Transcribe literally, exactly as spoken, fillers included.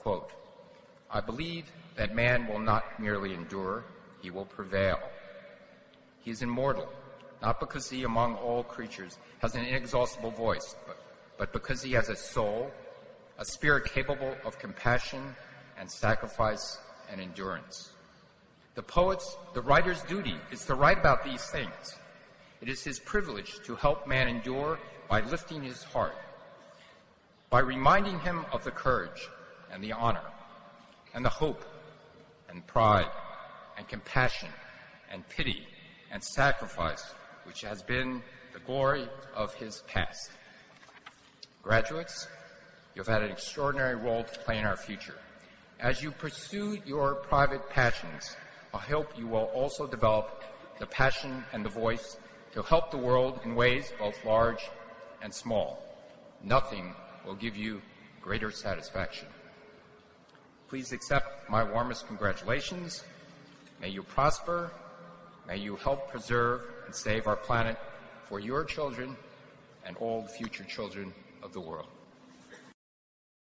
Quote, "I believe that man will not merely endure, he will prevail. He is immortal, not because he among all creatures has an inexhaustible voice, but, but because he has a soul, a spirit capable of compassion and sacrifice and endurance. The poet's, the writer's duty is to write about these things. It is his privilege to help man endure by lifting his heart, by reminding him of the courage and the honor and the hope and pride and compassion and pity and sacrifice which has been the glory of his past. Graduates, you've had an extraordinary role to play in our future. As you pursue your private passions, I hope you will also develop the passion and the voice to help the world in ways both large and small. Nothing will give you greater satisfaction. Please accept my warmest congratulations. May you prosper. May you help preserve and save our planet for your children and all the future children of the world.